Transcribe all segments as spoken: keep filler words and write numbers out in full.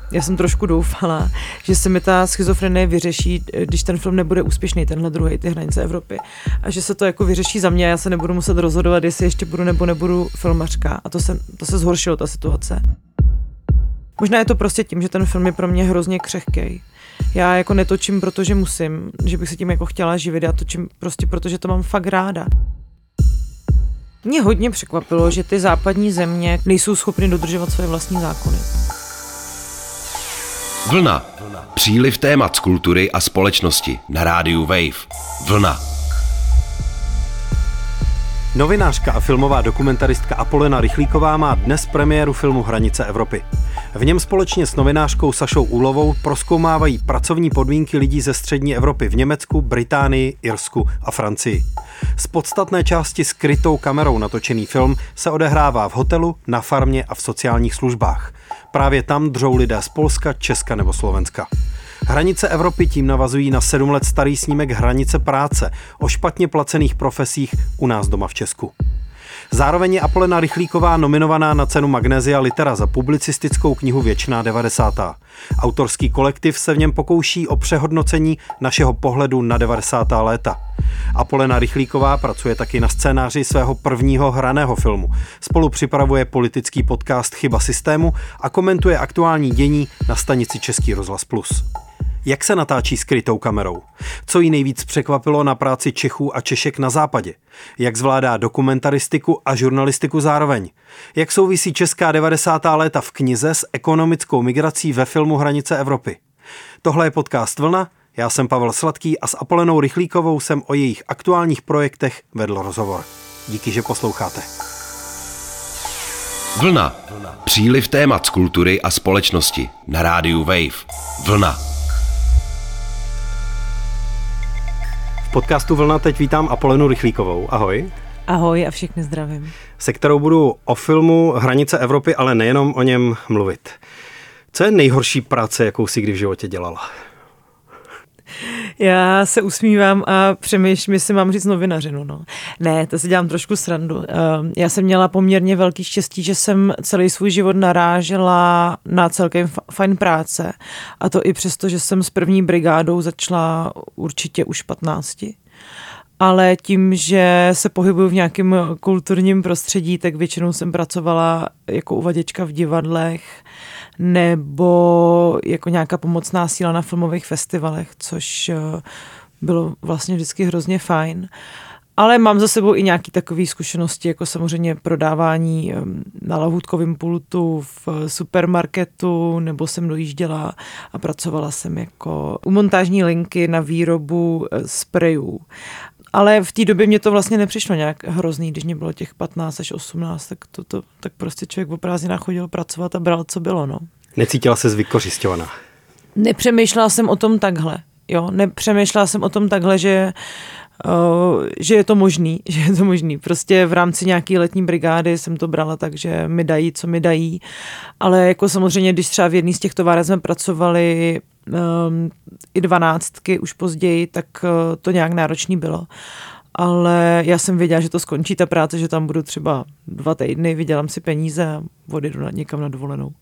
Já jsem trošku doufala, že se mi ta schizofrenie vyřeší, když ten film nebude úspěšný, tenhle druhý, ty Hranice Evropy. A že se to jako vyřeší za mě, já se nebudu muset rozhodovat, jestli ještě budu nebo nebudu filmařka. A to se, to se zhoršilo, ta situace. Možná je to prostě tím, že ten film je pro mě hrozně křehkej. Já jako netočím, protože musím, že bych se tím jako chtěla živit, já točím prostě protože to mám fakt ráda. Mě hodně překvapilo, že ty západní země nejsou schopny dodržovat své vlastní zákony. Vlna. Příliv témat z kultury a společnosti na rádiu Wave. Vlna. Novinářka a filmová dokumentaristka Apolena Rychlíková má dnes premiéru filmu Hranice Evropy. V něm společně s novinářkou Sašou Úlovou prozkoumávají pracovní podmínky lidí ze střední Evropy v Německu, Británii, Irsku a Francii. Z podstatné části skrytou kamerou natočený film se odehrává v hotelu, na farmě a v sociálních službách. Právě tam dřou lidé z Polska, Česka nebo Slovenska. Hranice Evropy tím navazují na sedm let starý snímek Hranice práce o špatně placených profesích u nás doma v Česku. Zároveň je Apolena Rychlíková nominovaná na cenu Magnesia Litera za publicistickou knihu Věčná devadesátá. Autorský kolektiv se v něm pokouší o přehodnocení našeho pohledu na devadesátá léta. Apolena Rychlíková pracuje taky na scénáři svého prvního hraného filmu. Spolu připravuje politický podcast Chyba systému a komentuje aktuální dění na stanici Český rozhlas plus. Jak se natáčí skrytou kamerou? Co jí nejvíc překvapilo na práci Čechů a Češek na západě? Jak zvládá dokumentaristiku a žurnalistiku zároveň? Jak souvisí česká devadesátá léta v knize s ekonomickou migrací ve filmu Hranice Evropy? Tohle je podcast Vlna, já jsem Pavel Sladký a s Apolenou Rychlíkovou jsem o jejich aktuálních projektech vedl rozhovor. Díky, že posloucháte. Vlna. Příliv témat z kultury a společnosti na rádiu Wave. Vlna. V podcastu Vlna teď vítám Apolenu Rychlíkovou. Ahoj. Ahoj a všechny zdravím. Se kterou budu o filmu Hranice Evropy, ale nejenom o něm mluvit. Co je nejhorší práce, jakou jsi kdy v životě dělala? Já se usmívám a přemýšlím, jestli mám říct novinařinu. No. Ne, to si dělám trošku srandu. Já jsem měla poměrně velký štěstí, že jsem celý svůj život narážela na celkem fajn práce. A to i přesto, že jsem s první brigádou začala určitě už patnácti. Ale tím, že se pohybuju v nějakém kulturním prostředí, tak většinou jsem pracovala jako uvaděčka v divadlech nebo jako nějaká pomocná síla na filmových festivalech, což bylo vlastně vždycky hrozně fajn. Ale mám za sebou i nějaké takové zkušenosti, jako samozřejmě prodávání na lahůdkovém pultu v supermarketu, nebo jsem dojížděla a pracovala jsem jako u montážní linky na výrobu sprejů. Ale v té době mě to vlastně nepřišlo nějak hrozný, když mě bylo těch patnáct až osmnáct, tak, to, to, tak prostě člověk o prázdninách chodil pracovat a bral, co bylo. No. Necítila ses vykořisťovaná? Nepřemýšlela jsem o tom takhle. Jo? Nepřemýšlela jsem o tom takhle, že, uh, že je to možný, že je to možný. Prostě v rámci nějaký letní brigády jsem to brala tak, že mi dají, co mi dají. Ale jako samozřejmě, když třeba v jedné z těch továren jsme pracovali um, i dvanáctky už později, tak uh, to nějak náročný bylo. Ale já jsem věděla, že to skončí ta práce, že tam budu třeba dva týdny, vydělám si peníze a odjedu na, někam na dovolenou.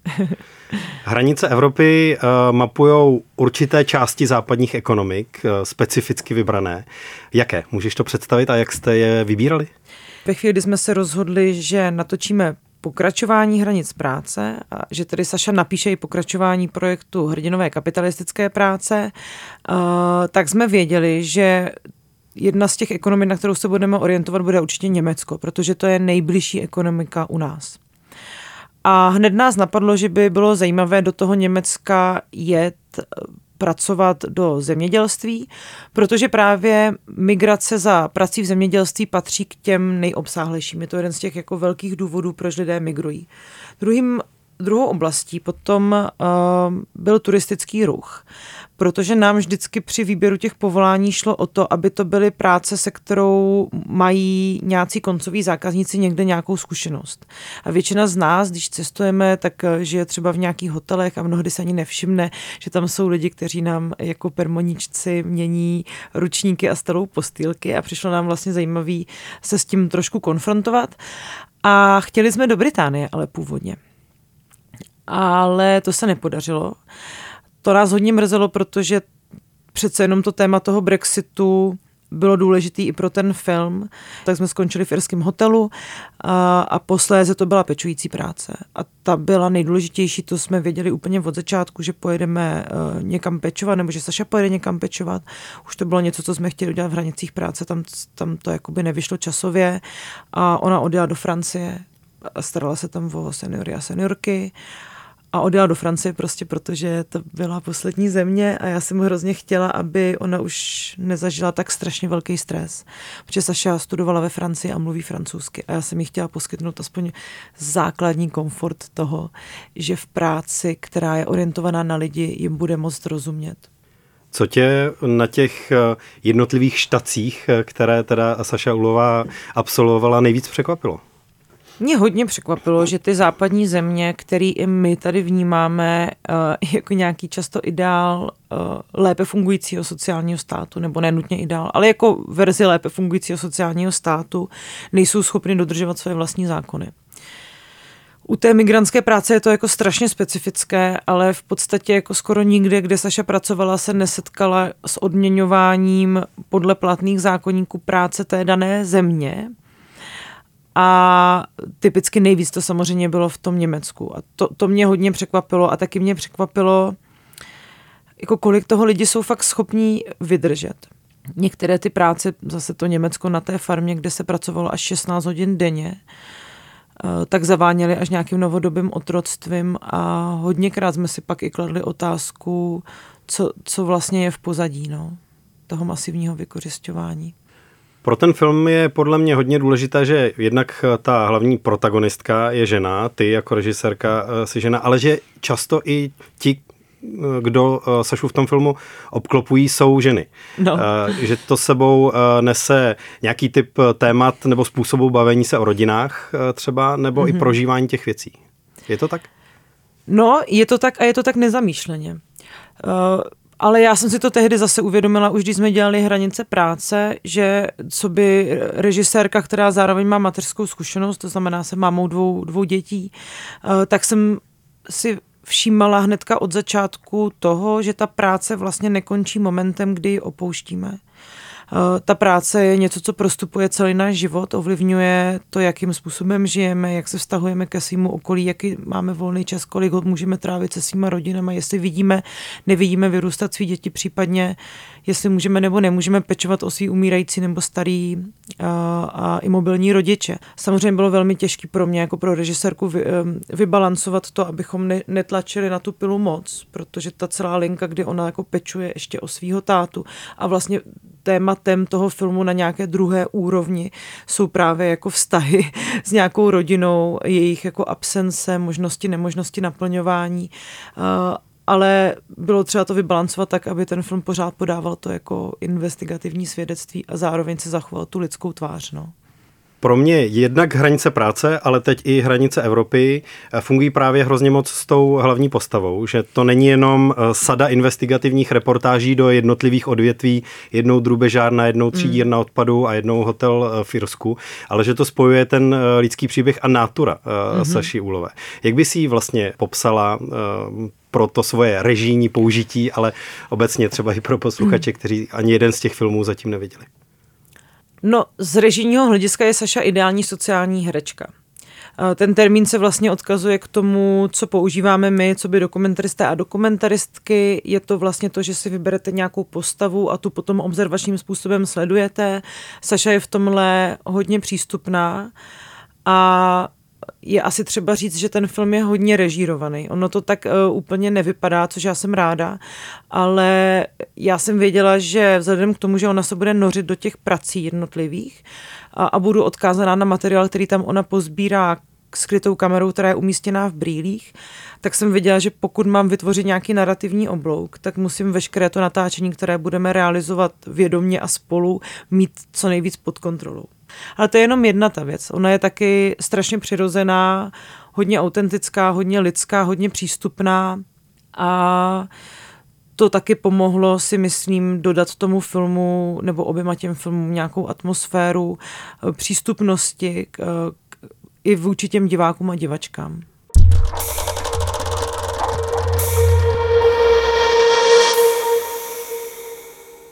Hranice Evropy uh, mapujou určité části západních ekonomik, uh, specificky vybrané. Jaké? Můžeš to představit a jak jste je vybírali? Ve chvíli, kdy jsme se rozhodli, že natočíme pokračování Hranic práce, a že tedy Saša napíše i pokračování projektu Hrdinové kapitalistické práce, uh, tak jsme věděli, že jedna z těch ekonomik, na kterou se budeme orientovat, bude určitě Německo, protože to je nejbližší ekonomika u nás. A hned nás napadlo, že by bylo zajímavé do toho Německa jet pracovat do zemědělství, protože právě migrace za prací v zemědělství patří k těm nejobsáhlejším. Je to jeden z těch jako velkých důvodů, proč lidé migrují. Druhým Druhou oblastí potom uh, byl turistický ruch, protože nám vždycky při výběru těch povolání šlo o to, aby to byly práce, se kterou mají nějací koncoví zákazníci někde nějakou zkušenost. A většina z nás, když cestujeme, tak žije třeba v nějakých hotelech a mnohdy se ani nevšimne, že tam jsou lidi, kteří nám jako permoničci mění ručníky a starou postýlky a přišlo nám vlastně zajímavý se s tím trošku konfrontovat. A chtěli jsme do Británie, ale původně. ale to se nepodařilo. To nás hodně mrzelo, protože přece jenom to téma toho Brexitu bylo důležitý i pro ten film. Tak jsme skončili v irském hotelu a, a posléze to byla pečující práce. A ta byla nejdůležitější, to jsme věděli úplně od začátku, že pojedeme uh, někam pečovat, nebo že Saša pojede někam pečovat. Už to bylo něco, co jsme chtěli udělat v Hranicích práce, tam, tam to jakoby nevyšlo časově a ona odjela do Francie a starala se tam o seniory a seniorky. A odjela do Francie prostě, protože to byla poslední země a já jsem hrozně chtěla, aby ona už nezažila tak strašně velký stres. Protože Saša studovala ve Francii a mluví francouzsky a já jsem jí chtěla poskytnout aspoň základní komfort toho, že v práci, která je orientovaná na lidi, jim bude moct rozumět. Co tě na těch jednotlivých štacích, které teda Saša Uhlová absolvovala, nejvíc překvapilo? Mě hodně překvapilo, že ty západní země, který i my tady vnímáme uh, jako nějaký často ideál uh, lépe fungujícího sociálního státu, nebo ne nutně ideál, ale jako verzi lépe fungujícího sociálního státu, nejsou schopny dodržovat své vlastní zákony. U té migrantské práce je to jako strašně specifické, ale v podstatě jako skoro nikde, kde Saša pracovala, se nesetkala s odměňováním podle platných zákoníků práce té dané země. A typicky nejvíc to samozřejmě bylo v tom Německu. A to, to mě hodně překvapilo a taky mě překvapilo, jako kolik toho lidi jsou fakt schopní vydržet. Některé ty práce, zase to Německo na té farmě, kde se pracovalo až šestnáct hodin denně, tak zaváněli až nějakým novodobým otroctvím a hodněkrát jsme si pak i kladli otázku, co, co vlastně je v pozadí no, toho masivního vykořisťování. Pro ten film je podle mě hodně důležité, že jednak ta hlavní protagonistka je žena, ty jako režisérka jsi žena, ale že často i ti, kdo Sašu v tom filmu obklopují, jsou ženy. No. Že to sebou nese nějaký typ témat nebo způsobu bavení se o rodinách třeba, nebo mm-hmm. i prožívání těch věcí. Je to tak? No, je to tak a je to tak nezamýšleně. Uh... Ale já jsem si to tehdy zase uvědomila, už když jsme dělali Hranice práce, že co by režisérka, která zároveň má mateřskou zkušenost, to znamená se mámou dvou, dvou dětí, tak jsem si všímala hnedka od začátku toho, že ta práce vlastně nekončí momentem, kdy ji opouštíme. Ta práce je něco, co prostupuje celý náš život, ovlivňuje to, jakým způsobem žijeme, jak se vztahujeme ke svému okolí, jaký máme volný čas, kolik ho můžeme trávit se svýma rodinama, jestli vidíme, nevidíme vyrůstat svý děti, případně jestli můžeme nebo nemůžeme pečovat o svý umírající nebo starý a, a imobilní rodiče. Samozřejmě bylo velmi těžké pro mě, jako pro režisérku, vy, vybalancovat to, abychom ne, netlačili na tu pilu moc, protože ta celá linka, kdy ona jako pečuje ještě o svýho tátu a vlastně tématem toho filmu na nějaké druhé úrovni jsou právě jako vztahy s nějakou rodinou, jejich jako absence, možnosti, nemožnosti naplňování, ale bylo třeba to vybalancovat tak, aby ten film pořád podával to jako investigativní svědectví a zároveň se zachoval tu lidskou tvář, no. Pro mě jednak Hranice práce, ale teď i Hranice Evropy fungují právě hrozně moc s tou hlavní postavou, že to není jenom sada investigativních reportáží do jednotlivých odvětví, jednou drůbežárna, jednou třídírna mm. odpadu a jednou hotel v Irsku, ale že to spojuje ten lidský příběh a nátura mm-hmm. Saši Uhlové. Jak by si ji vlastně popsala pro to svoje režijní použití, ale obecně třeba i pro posluchače, kteří ani jeden z těch filmů zatím neviděli? No, z režijního hlediska je Saša ideální sociální herečka. Ten termín se vlastně odkazuje k tomu, co používáme my, co by dokumentaristé a dokumentaristky. Je to vlastně to, že si vyberete nějakou postavu a tu potom observačním způsobem sledujete. Saša je v tomhle hodně přístupná a je asi třeba říct, že ten film je hodně režírovaný. Ono to tak uh, úplně nevypadá, což já jsem ráda, ale já jsem věděla, že vzhledem k tomu, že ona se bude nořit do těch prací jednotlivých a, a budu odkázaná na materiál, který tam ona pozbírá skrytou kamerou, která je umístěná v brýlích, tak jsem věděla, že pokud mám vytvořit nějaký narrativní oblouk, tak musím veškeré to natáčení, které budeme realizovat vědomě a spolu, mít co nejvíc pod kontrolou. Ale to je jenom jedna ta věc. Ona je taky strašně přirozená, hodně autentická, hodně lidská, hodně přístupná a to taky pomohlo, si myslím, dodat tomu filmu nebo oběma těm filmům nějakou atmosféru přístupnosti k, k, i vůči těm divákům a divačkám.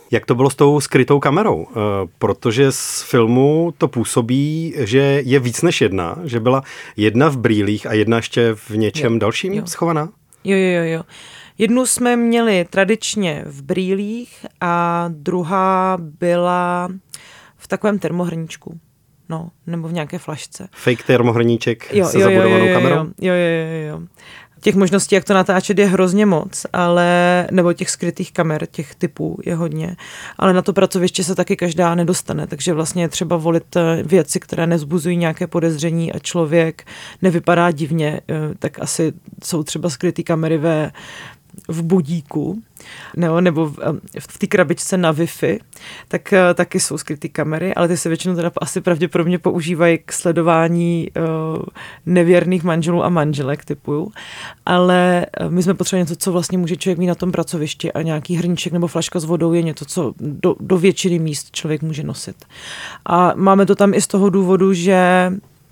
Jak to bylo s tou skrytou kamerou? Protože z filmu to působí, že je víc než jedna, že byla jedna v brýlích a jedna ještě v něčem jo, dalším jo. schovaná? Jo, jo, jo. Jednu jsme měli tradičně v brýlích a druhá byla v takovém termohrníčku. No, nebo v nějaké flašce. Fake termohrníček jo, se jo, zabudovanou jo, jo, kamerou? Jo, jo, jo, jo. Těch možností, jak to natáčet, je hrozně moc, ale nebo těch skrytých kamer, těch typů je hodně, ale na to pracoviště se taky každá nedostane, takže vlastně je třeba volit věci, které nezbuzují nějaké podezření a člověk nevypadá divně, tak asi jsou třeba skrytý kamery ve v budíku, nebo, nebo v, v té krabičce na Wi-Fi, tak taky jsou skrytý kamery, ale ty se většinou teda asi pravděpodobně používají k sledování uh, nevěrných manželů a manželek typuju, ale my jsme potřebovali něco, co vlastně může člověk mít na tom pracovišti a nějaký hrníček nebo flaška s vodou je něco, co do, do většiny míst člověk může nosit. A máme to tam i z toho důvodu, že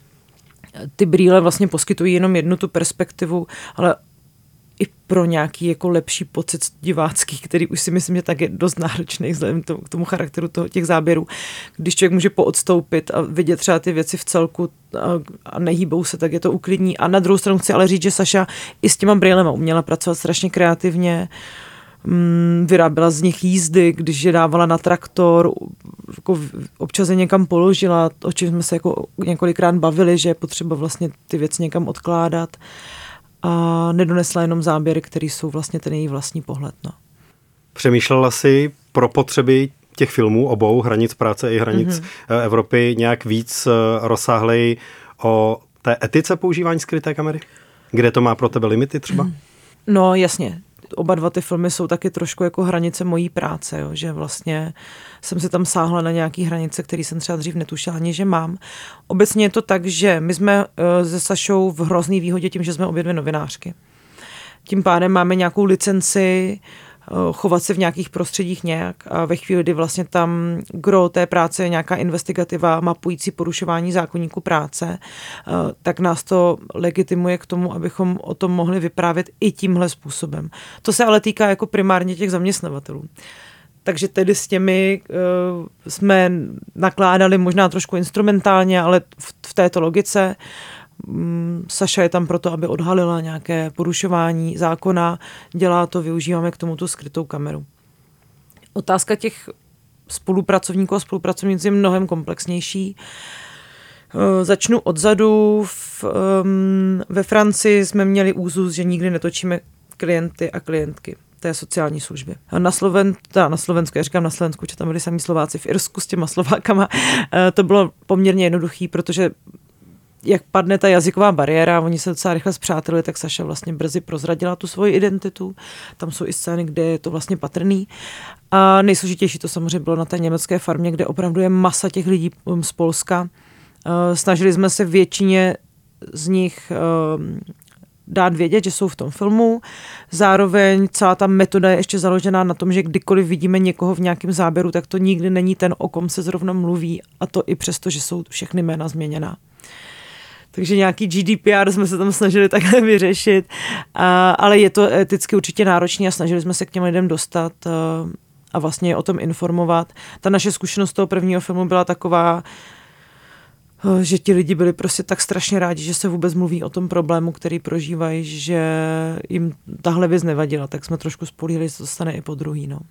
ty brýle vlastně poskytují jenom jednu tu perspektivu, ale i pro nějaký jako lepší pocit divácký, který už si myslím, že tak je dost náročný vzhledem k tomu charakteru toho, těch záběrů. Když člověk může poodstoupit a vidět třeba ty věci v celku a, a nehýbou se, tak je to uklidní. A na druhou stranu chci ale říct, že Saša i s těma brýlema uměla pracovat strašně kreativně. Mm, vyráběla z nich jízdy, když je dávala na traktor, jako občas je někam položila, o čem jsme se jako několikrát bavili, že je potřeba vlastně ty věci někam odkládat. A nedonesla jenom záběry, které jsou vlastně ten její vlastní pohled. No. Přemýšlela jsi pro potřeby těch filmů, obou, Hranic práce i Hranic mm-hmm. Evropy, nějak víc rozsáhlej o té etice používání skryté kamery? Kde to má pro tebe limity třeba? No jasně. Oba dva ty filmy jsou taky trošku jako hranice mojí práce, jo? Že vlastně jsem si tam sáhla na nějaký hranice, které jsem třeba dřív netušila ani, že mám. Obecně je to tak, že my jsme se Sašou v hrozný výhodě tím, že jsme obě dvě novinářky. Tím pádem máme nějakou licenci chovat se v nějakých prostředích nějak a ve chvíli, kdy vlastně tam gro té práce je nějaká investigativa mapující porušování zákoníku práce, tak nás to legitimuje k tomu, abychom o tom mohli vyprávět i tímhle způsobem. To se ale týká jako primárně těch zaměstnavatelů. Takže tedy s těmi uh, jsme nakládali možná trošku instrumentálně, ale v, v této logice Saša je tam proto, aby odhalila nějaké porušování zákona, dělá to, využíváme k tomu tu skrytou kameru. Otázka těch spolupracovníků a spolupracovníků je mnohem komplexnější. Začnu odzadu. V, um, ve Francii jsme měli úzus, že nikdy netočíme klienty a klientky té sociální služby. Na, Sloven, teda na Slovensku, já říkám na Slovensku, že tam byli sami Slováci, v Irsku s těma Slovákama, to bylo poměrně jednoduchý, protože jak padne ta jazyková bariéra, oni se docela rychle spřátelili, tak Saša vlastně brzy prozradila tu svoji identitu. Tam jsou i scény, kde je to vlastně patrný. A nejsložitější to samozřejmě bylo na té německé farmě, kde opravdu je masa těch lidí z Polska. Snažili jsme se většině z nich dát vědět, že jsou v tom filmu. Zároveň celá ta metoda je ještě založená na tom, že kdykoliv vidíme někoho v nějakém záběru, tak to nikdy není ten, o kom se zrovna mluví, a to i přesto, že jsou všechny jména změněná. Takže nějaký G D P R jsme se tam snažili takhle vyřešit, a, ale je to eticky určitě náročné a snažili jsme se k těm lidem dostat a, a vlastně o tom informovat. Ta naše zkušenost toho prvního filmu byla taková, že ti lidi byli prostě tak strašně rádi, že se vůbec mluví o tom problému, který prožívají, že jim tahle věc nevadila, tak jsme trošku spolíhali, že to stane i po druhý. No.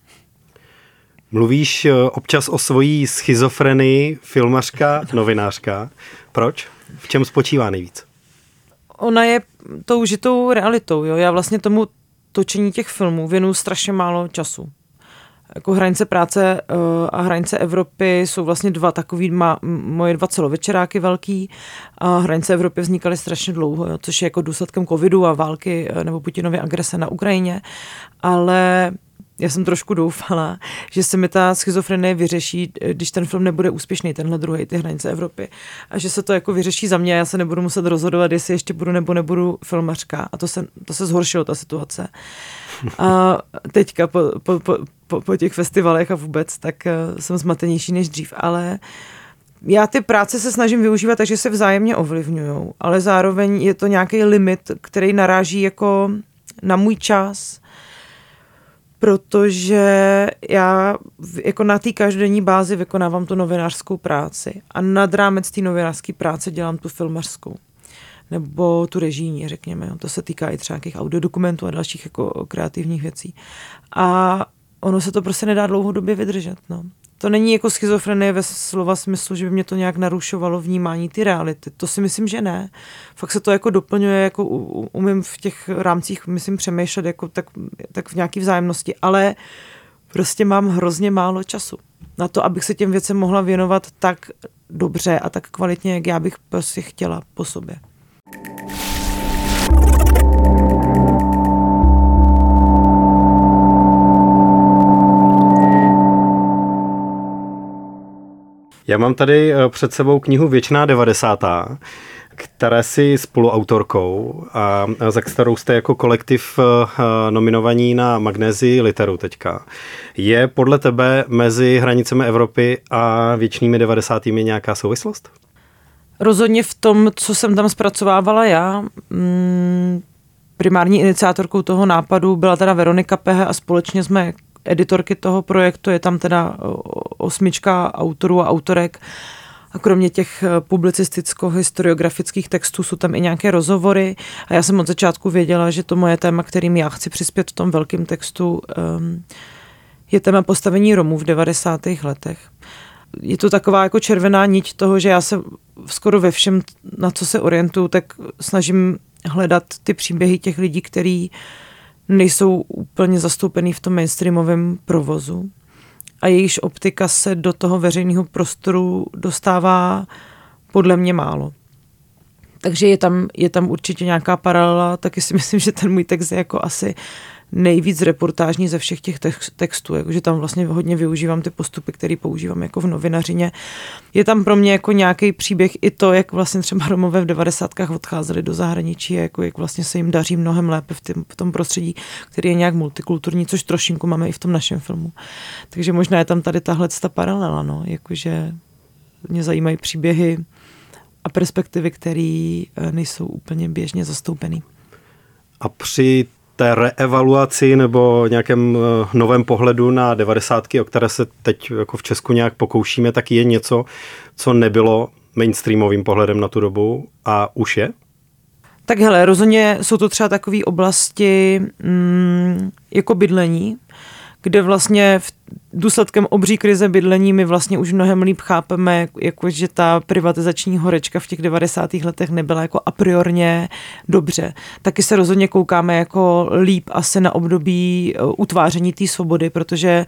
Mluvíš občas o svojí schizofrenii, filmařka, novinářka. Proč? V čem spočívá nejvíc? Ona je tou žitou realitou. Jo? Já vlastně tomu točení těch filmů věnuju strašně málo času. Jako Hranice práce a Hranice Evropy jsou vlastně dva takový, má, moje dva celovečeráky velký, a Hranice Evropy vznikaly strašně dlouho, jo? Což je jako důsledkem covidu a války nebo Putinovy agrese na Ukrajině, ale já jsem trošku doufala, že se mi ta schizofrenie vyřeší, když ten film nebude úspěšný, tenhle druhý, ty Hranice Evropy. A že se to jako vyřeší za mě, já se nebudu muset rozhodovat, jestli ještě budu nebo nebudu filmařka. A to se, to se zhoršilo, ta situace. A teďka po, po, po, po těch festivalech a vůbec, tak jsem zmatenější než dřív. Ale já ty práce se snažím využívat, takže se vzájemně ovlivňujou. Ale zároveň je to nějaký limit, který naráží jako na můj čas, protože já jako na té každodenní bázi vykonávám tu novinářskou práci a nad rámec té novinářské práce dělám tu filmařskou nebo tu režijní, řekněme. To se týká i třeba nějakých audiodokumentů a dalších jako kreativních věcí. A ono se to prostě nedá dlouhodobě vydržet. No. To není jako schizofrenie ve slova smyslu, že by mě to nějak narušovalo vnímání ty reality. To si myslím, že ne. Fakt se to jako doplňuje, jako umím v těch rámcích, myslím, přemýšlet jako tak, tak v nějaký vzájemnosti, ale prostě mám hrozně málo času na to, abych se těm věcem mohla věnovat tak dobře a tak kvalitně, jak já bych prostě chtěla po sobě. Já mám tady před sebou knihu Věčná devadesátá, které si spoluautorkou a za kterou jste jako kolektiv nominovaní na Magnézii Literu teďka. Je podle tebe mezi hranicemi Evropy a věčnými devadesátými nějaká souvislost? Rozhodně v tom, co jsem tam zpracovávala já. Primární iniciátorkou toho nápadu byla teda Veronika Pehe a společně jsme editorky toho projektu, je tam teda osmička autorů a autorek a kromě těch publicisticko-historiografických textů jsou tam i nějaké rozhovory a já jsem od začátku věděla, že to moje téma, kterým já chci přispět v tom velkém textu, je téma postavení Romů v devadesátých letech. Je to taková jako červená niť toho, že já se skoro ve všem, na co se orientuju, tak snažím hledat ty příběhy těch lidí, který nejsou úplně zastoupený v tom mainstreamovém provozu a jejíž optika se do toho veřejného prostoru dostává podle mě málo. Takže je tam, je tam určitě nějaká paralela, taky si myslím, že ten můj text je jako asi nejvíc reportážní ze všech těch textů, jakože tam vlastně hodně využívám ty postupy, které používám jako v novinařině. Je tam pro mě jako nějaký příběh i to, jak vlastně třeba Romové v devadesátkách odcházeli do zahraničí, jako jak vlastně se jim daří mnohem lépe v, tým, v tom prostředí, který je nějak multikulturní, což trošinku máme i v tom našem filmu. Takže možná je tam tady tahle ta paralela, no, jakože mě zajímají příběhy a perspektivy, které nejsou úplně běžně zastoupený. A při té reevaluaci nebo nějakém novém pohledu na devadesátky, o které se teď jako v Česku nějak pokoušíme, tak je něco, co nebylo mainstreamovým pohledem na tu dobu a už je? Tak hele, rozhodně jsou to třeba takové oblasti mm, jako bydlení, kde vlastně v důsledkem obří krize bydlení my vlastně už mnohem líp chápeme, jako, že ta privatizační horečka v těch devadesátých letech nebyla jako a priorně dobře. Taky se rozhodně koukáme jako líp asi na období utváření té svobody, protože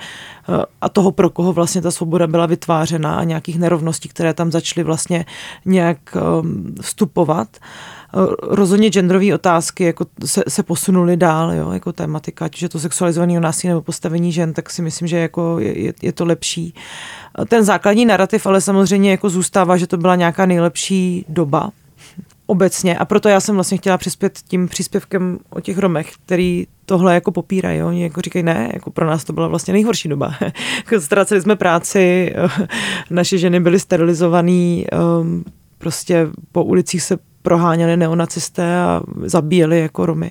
a toho, pro koho vlastně ta svoboda byla vytvářena a nějakých nerovností, které tam začaly vlastně nějak vstupovat. Rozhodně genderové otázky jako se, se posunuly dál, jo, jako tématika, ať už je to sexualizovaného násilí nebo postavení žen, tak si myslím, že jako je, je to lepší. Ten základní narrativ ale samozřejmě jako zůstává, že to byla nějaká nejlepší doba obecně a proto já jsem vlastně chtěla přispět tím příspěvkem o těch Romech, který tohle jako popírají. Oni jako říkají, ne, jako pro nás to byla vlastně nejhorší doba. Ztráceli jsme práci, naše ženy byly sterilizovaný, prostě po ulicích se proháněli neonacisté a zabíjeli jako Romy.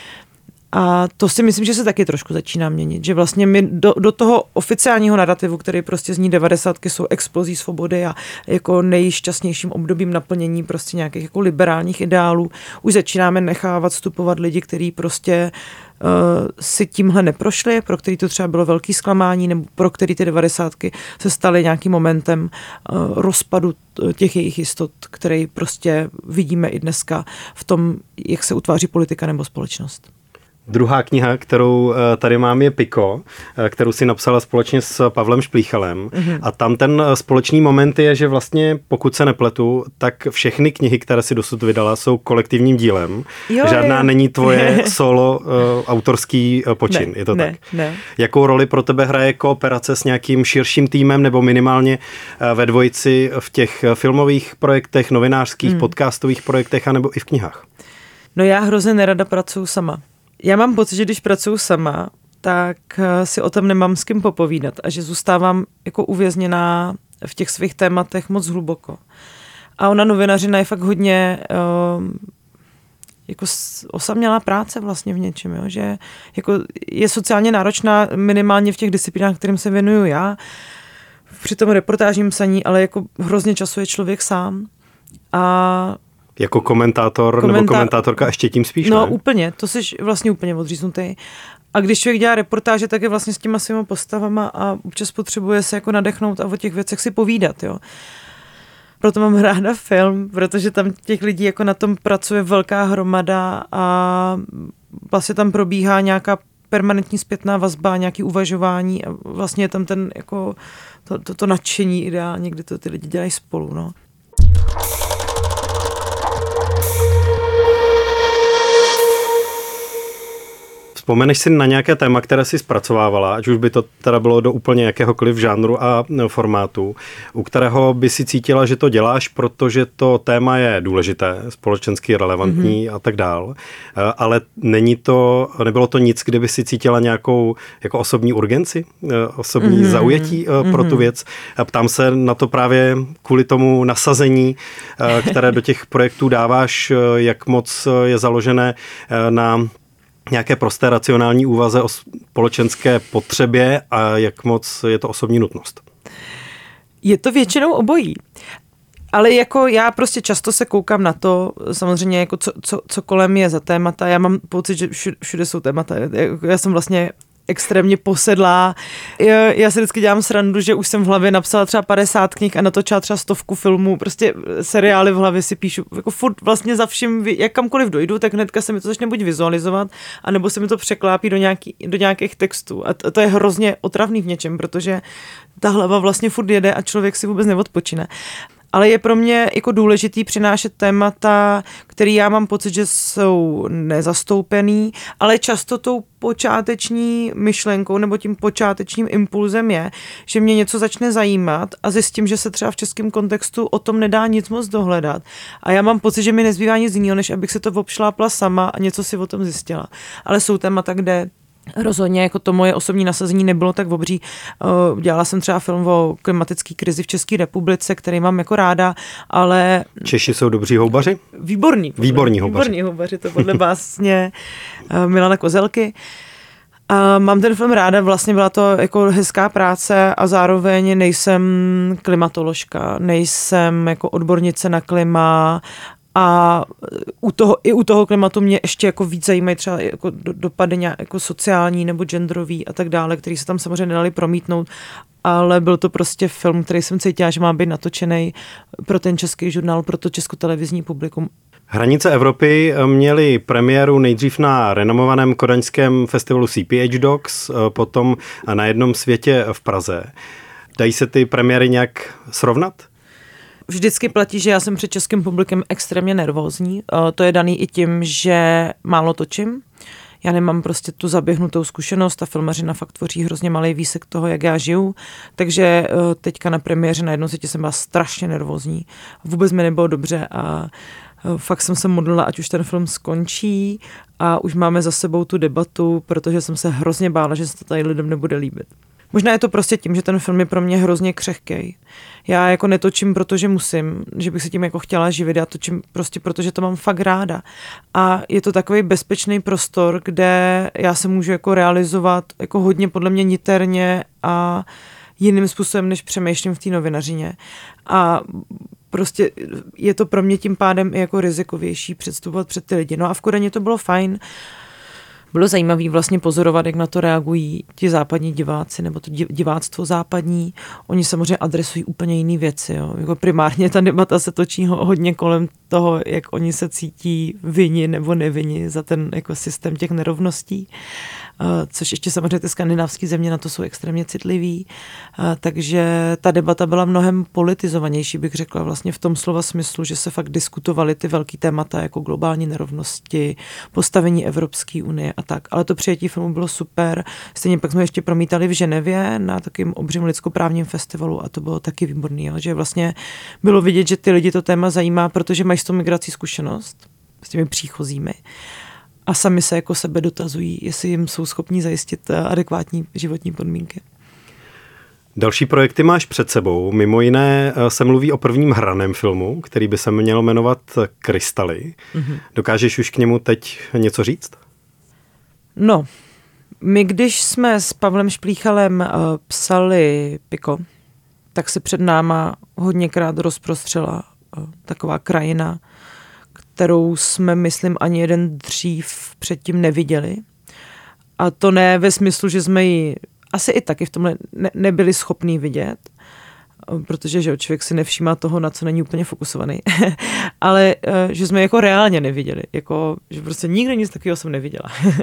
A to si myslím, že se taky trošku začíná měnit, že vlastně my do, do toho oficiálního narrativu, který prostě zní devadesátky, jsou explozí svobody a jako nejšťastnějším obdobím naplnění prostě nějakých jako liberálních ideálů, už začínáme nechávat vstupovat lidi, kteří prostě uh, si tímhle neprošli, pro který to třeba bylo velký zklamání, nebo pro který ty devadesátky se staly nějakým momentem uh, rozpadu těch jejich jistot, který prostě vidíme i dneska v tom, jak se utváří politika nebo společnost. Druhá kniha, kterou tady mám, je Piko, kterou si napsala společně s Pavlem Šplíchalem. Mm-hmm. A tam ten společný moment je, že vlastně, pokud se nepletu, tak všechny knihy, které si dosud vydala, jsou kolektivním dílem. Jo, Žádná je. Není tvoje solo uh, autorský uh, počin. Ne, je to ne, tak? Ne. Jakou roli pro tebe hraje kooperace s nějakým širším týmem nebo minimálně uh, ve dvojici v těch filmových projektech, novinářských, mm. podcastových projektech anebo i v knihách? No já hrozně nerada pracuju sama. Já mám pocit, že když pracuji sama, tak si o tom nemám s kým popovídat a že zůstávám jako uvězněná v těch svých tématech moc hluboko. A ona novinařina je fakt hodně uh, jako osamělá práce vlastně v něčem, jo? Že jako je sociálně náročná minimálně v těch disciplinách, kterým se věnuju já, při tom reportážním psaní, ale jako hrozně času je člověk sám. A jako komentátor Komentá... nebo komentátorka ještě tím spíš, No ne? úplně, to jsi vlastně úplně odříznutý. A když člověk dělá reportáže, tak je vlastně s těma svýma postavama a občas potřebuje se jako nadechnout a o těch věcech si povídat, jo. Proto mám ráda film, protože tam těch lidí jako na tom pracuje velká hromada a vlastně tam probíhá nějaká permanentní zpětná vazba, nějaký uvažování a vlastně je tam ten jako to, to, to nadšení ideálně, kdy to ty lidi dělají spolu, no. Vzpomeneš si na nějaké téma, které jsi zpracovávala, ať už by to teda bylo do úplně jakéhokoliv žánru a formátu, u kterého by si cítila, že to děláš, protože to téma je důležité, společensky relevantní mm-hmm. a tak dál, ale není to, nebylo to nic, kde by si cítila nějakou jako osobní urgenci, osobní mm-hmm. zaujetí mm-hmm. pro tu věc. Ptám se na to právě kvůli tomu nasazení, které do těch projektů dáváš, jak moc je založené na nějaké prosté racionální úvaze o společenské potřebě a jak moc je to osobní nutnost? Je to většinou obojí. Ale jako já prostě často se koukám na to, samozřejmě jako co, co, co kolem je za témata. Já mám pocit, že všude, všude jsou témata. Já jsem vlastně extrémně posedlá. Já, já si vždycky dělám srandu, že už jsem v hlavě napsala třeba padesát knih a natočila třeba stovku filmů, prostě seriály v hlavě si píšu. Jako furt vlastně za vším, jak kamkoliv dojdu, tak hnedka se mi to začne buď vizualizovat, anebo se mi to překlápí do, nějaký, do nějakých textů. A to, to je hrozně otravný v něčem, protože ta hlava vlastně furt jede a člověk si vůbec neodpočine. Ale je pro mě jako důležitý přinášet témata, které já mám pocit, že jsou nezastoupený, ale často tou počáteční myšlenkou nebo tím počátečním impulzem je, že mě něco začne zajímat a zjistím, že se třeba v českém kontextu o tom nedá nic moc dohledat. A já mám pocit, že mi nezbývá nic jiného, než abych se to obšlápla sama a něco si o tom zjistila. Ale jsou témata, kde rozhodně jako to moje osobní nasazení nebylo tak obří. Dělala jsem třeba film o klimatické krizi v České republice, který mám jako ráda, ale... Češi jsou dobří houbaři? Výborný. Podle, výborní houbaři. Výborní houbaři, to podle básně Milana Kozelky. A mám ten film ráda, vlastně byla to jako hezká práce a zároveň nejsem klimatoložka, nejsem jako odbornice na klima. A u toho, i u toho klimatu mě ještě jako víc zajímají třeba jako do, dopady nějak jako sociální nebo genderový a tak dále, který se tam samozřejmě nedali promítnout, ale byl to prostě film, který jsem cítila, že má být natočený pro ten český žurnál, pro to českotelevizní publikum. Hranice Evropy měly premiéru nejdřív na renomovaném kodaňském festivalu C P H Docs, potom na Jednom světě v Praze. Dají se ty premiéry nějak srovnat? Vždycky platí, že já jsem před českým publikem extrémně nervózní. To je daný i tím, že málo točím. Já nemám prostě tu zaběhnutou zkušenost, ta filmařina fakt tvoří hrozně malý výsek toho, jak já žiju. Takže teďka na premiéře na Jednom světě jsem byla strašně nervózní. Vůbec mi nebylo dobře a fakt jsem se modlila, ať už ten film skončí a už máme za sebou tu debatu, protože jsem se hrozně bála, že se to tady lidem nebude líbit. Možná je to prostě tím, že ten film je pro mě hrozně křehkej. Já jako netočím, protože musím, že bych se tím jako chtěla živit, já točím prostě protože to mám fakt ráda. A je to takový bezpečný prostor, kde já se můžu jako realizovat jako hodně podle mě niterně a jiným způsobem, než přemýšlím v té novinařině. A prostě je to pro mě tím pádem i jako rizikovější předstupovat před ty lidi. No a v Kodani to bylo fajn. Bylo zajímavé vlastně pozorovat, jak na to reagují ti západní diváci, nebo to diváctvo západní. Oni samozřejmě adresují úplně jiné věci. Jo. Jako primárně ta debata se točí hodně kolem toho, jak oni se cítí vinni nebo nevinni za ten jako systém těch nerovností. Uh, což ještě samozřejmě ty skandinávské země na to jsou extrémně citlivý. Uh, takže ta debata byla mnohem politizovanější, bych řekla, vlastně v tom slova smyslu, že se fakt diskutovaly ty velký témata jako globální nerovnosti, postavení Evropské unie a tak. Ale to přijetí filmu bylo super. Stejně pak jsme ještě promítali v Ženevě na takovým obřím lidskoprávním festivalu a to bylo taky výborný, jo? Že vlastně bylo vidět, že ty lidi to téma zajímá, protože mají s tou migrací zkušenost, s těmi příchozími. A sami se jako sebe dotazují, jestli jim jsou schopní zajistit adekvátní životní podmínky. Další projekty máš před sebou. Mimo jiné se mluví o prvním hraném filmu, který by se měl jmenovat Krystaly. Mm-hmm. Dokážeš už k němu teď něco říct? No, my když jsme s Pavlem Šplíchalem uh, psali Piko, tak se před náma hodněkrát rozprostřela uh, taková krajina, kterou jsme, myslím, ani jeden dřív předtím neviděli. A to ne ve smyslu, že jsme ji asi i taky v tomhle ne- nebyli schopní vidět, protože že člověk si nevšímá toho, na co není úplně fokusovaný, ale že jsme jako reálně neviděli, jako, že prostě nikdy nic takového jsem neviděla.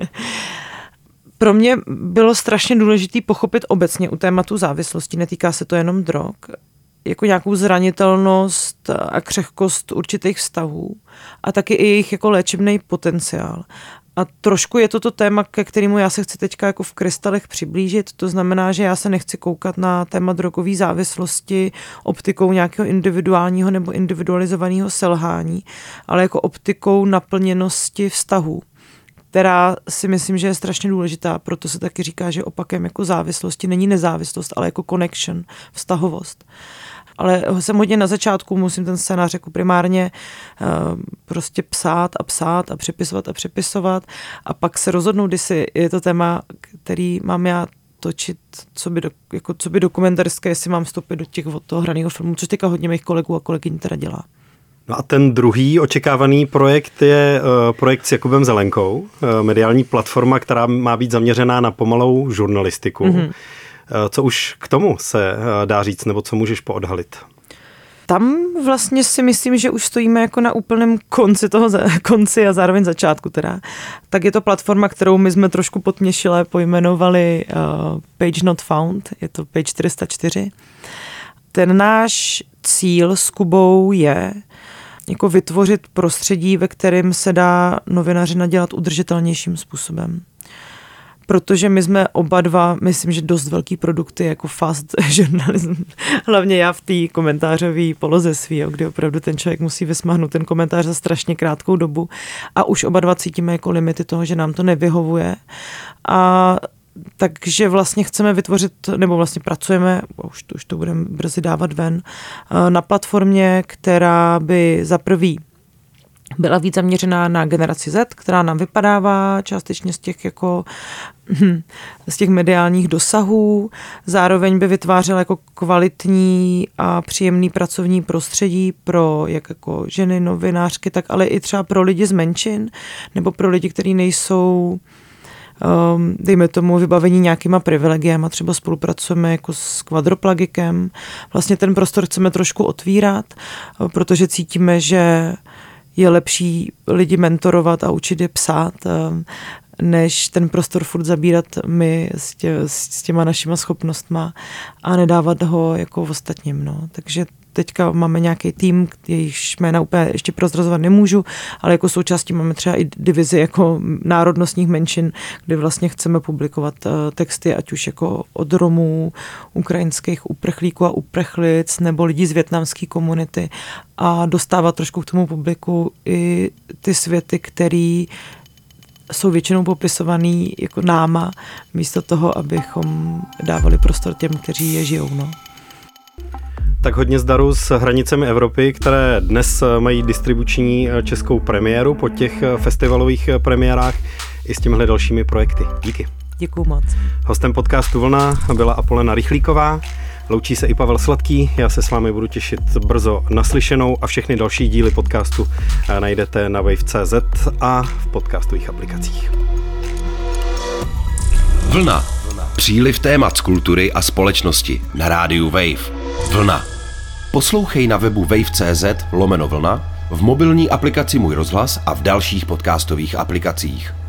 Pro mě bylo strašně důležité pochopit obecně u tématu závislosti, netýká se to jenom drog, jako nějakou zranitelnost a křehkost určitých vztahů a taky i jejich jako léčebný potenciál. A trošku je to to téma, ke kterému já se chci teďka jako v Krystalech přiblížit. To znamená, že já se nechci koukat na téma drogové závislosti optikou nějakého individuálního nebo individualizovaného selhání, ale jako optikou naplněnosti vztahů, která si myslím, že je strašně důležitá. Proto se taky říká, že opakem jako závislosti není nezávislost, ale jako connection, vztahovost. Ale jsem hodně na začátku, musím ten scénář jako primárně uh, prostě psát a psát a přepisovat a přepisovat a pak se rozhodnout, jestli je to téma, který mám já točit, co by, do, jako, co by dokumentarské, jestli mám vstoupit do těch od toho hraného filmu, což teďka hodně mých kolegů a kolegyň teda dělá. No a ten druhý očekávaný projekt je uh, projekt s Jakubem Zelenkou, uh, mediální platforma, která má být zaměřená na pomalou žurnalistiku. Mm-hmm. Co už k tomu se dá říct, nebo co můžeš poodhalit? Tam vlastně si myslím, že už stojíme jako na úplném konci toho konci a zároveň začátku teda. Tak je to platforma, kterou my jsme trošku potměšile pojmenovali uh, Page Not Found, je to Page čtyři sta čtyři. Ten náš cíl s Kubou je jako vytvořit prostředí, ve kterém se dá novinařina dělat udržitelnějším způsobem. Protože my jsme oba dva, myslím, že dost velký produkty jako fast journalism. Hlavně já v té komentářové poloze svý, kdy opravdu ten člověk musí vysmahnout ten komentář za strašně krátkou dobu a už oba dva cítíme jako limity toho, že nám to nevyhovuje. A takže vlastně chceme vytvořit, nebo vlastně pracujeme, už to, už to budeme brzy dávat ven, na platformě, která by za prvý byla víc zaměřená na generaci Z, která nám vypadává částečně z těch jako z těch mediálních dosahů. Zároveň by vytvářela jako kvalitní a příjemný pracovní prostředí pro jak jako ženy, novinářky, tak ale i třeba pro lidi z menšin, nebo pro lidi, kteří nejsou Um, dejme tomu vybavení nějakýma privilegiemi, třeba spolupracujeme jako s Kvadroplagikem. Vlastně ten prostor chceme trošku otvírat, protože cítíme, že je lepší lidi mentorovat a učit je psát, než ten prostor furt zabírat my s, tě, s těma našima schopnostma a nedávat ho jako v ostatním. No. Takže teďka máme nějaký tým, jejichž jména úplně ještě prozrazovat nemůžu, ale jako součástí máme třeba i divizi jako národnostních menšin, kde vlastně chceme publikovat texty, ať už jako od Romů, ukrajinských uprchlíků a uprchlic, nebo lidí z vietnamské komunity a dostávat trošku k tomu publiku i ty světy, který jsou většinou popisovaný jako náma, místo toho, abychom dávali prostor těm, kteří je žijou. No. Tak hodně zdaru s Hranicemi Evropy, které dnes mají distribuční českou premiéru po těch festivalových premiérách i s těmihle dalšími projekty. Díky. Děkuju moc. Hostem podcastu Vlna byla Apolena Rychlíková. Loučí se i Pavel Sladký, já se s vámi budu těšit brzo naslyšenou a všechny další díly podcastu najdete na wave tečka cé zet a v podcastových aplikacích. Vlna. Příliv témat z kultury a společnosti na rádiu Wave. Vlna. Poslouchej na webu wave tečka cé zet lomeno vlna, v mobilní aplikaci Můj rozhlas a v dalších podcastových aplikacích.